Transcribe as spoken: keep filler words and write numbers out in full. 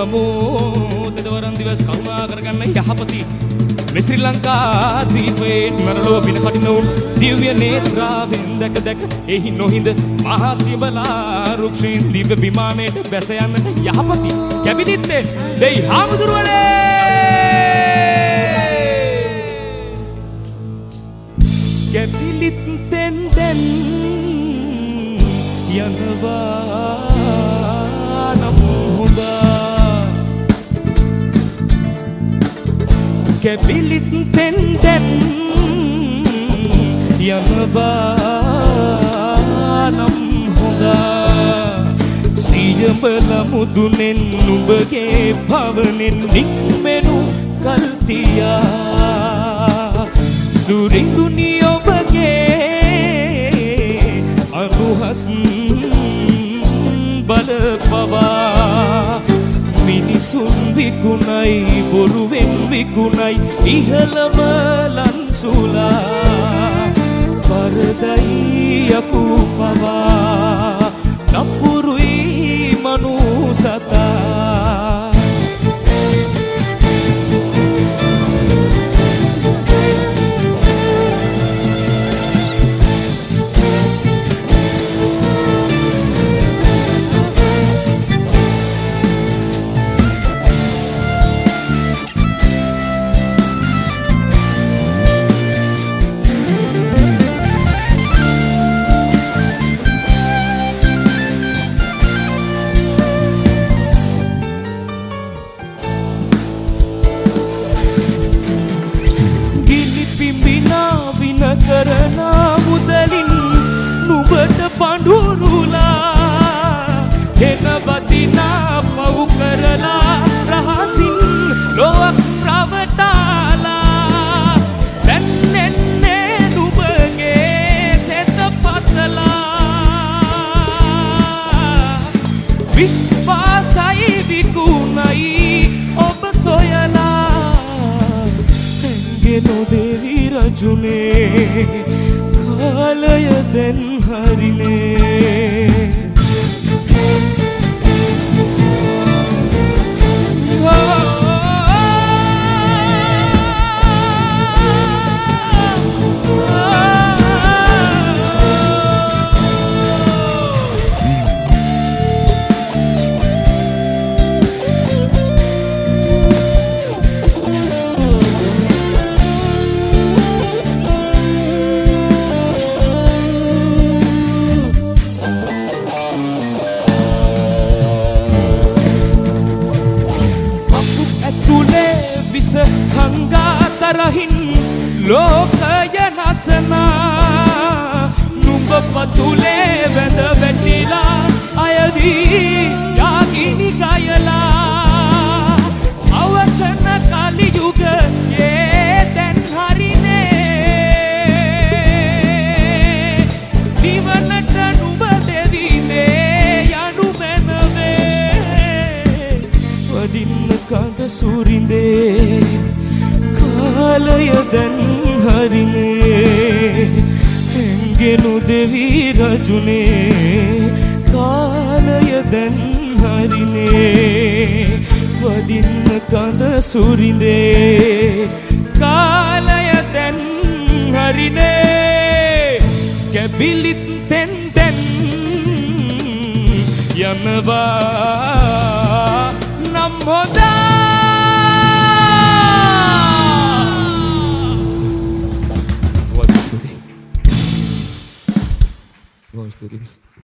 ගමු දෙදවරන් දිවස් කරුණා කරගන්න යහපති මේ ශ්‍රී ලංකා දීපේ නරලෝ බින කටින උන් දිව්‍ය නේත්‍රාවෙන් දැක දැක එහි නොහිඳ මහා සිඹලා රුක්ෂින් දිව්‍ය විමානයට බැස යන්නට යහපති කැබිනිත්තේ දෙයි හාමුදුරුවනේ කැබිනිත්තෙන් දැන් යනවා නම් හොඳා කැබිනිත්තෙන් දැන් යනවා නම් හොඳා සියඹල මුදුනෙන් නුඹගේ භවනෙන් නික්මෙනු කල්තියා සුරිඳුනි ඔබගේ අනුහස් බල පවා මිනිසුන් විකුණයි බොරුවෙන් විකුණයි ඉහළම ලන්සුලා පරදයි යකු පවා නපුරුයි මනුසතා කරන මුදලින් නුඹට පඳුරුලා එන බදිනා පව් කරලා රහසින් ලොවක් රවටාලා දැන්නෙන්නේ නුඹගේ සෙත පතලා විශ්වාසයි විකුණයි ඔබ සොයලා හැංගේ නොදෙවි රජුනේ කාලය දැන් හරිනේ හංගාතරහින් ලෝකය නසනා නුඹ පතුලේ වැඳ වැටිලා අයදී යාගිනි ගයලා අවසන කලි යුගයේ දැන් හරිනේ නිවනට නුඹ දෙවිනේ යනු මැනවේ වදින්න කඳ සුරිඳේ කාලය දැන් හරිනේ හැංගෙනු දෙවි රජුනේ කාලය දැන් හරිනේ වදින්න කඳ සුරිඳේ කාලය දැන් හරිනේ කැබිලිත්තෙන් දැන් යනවා නම් හොඳා Vamos, Turis.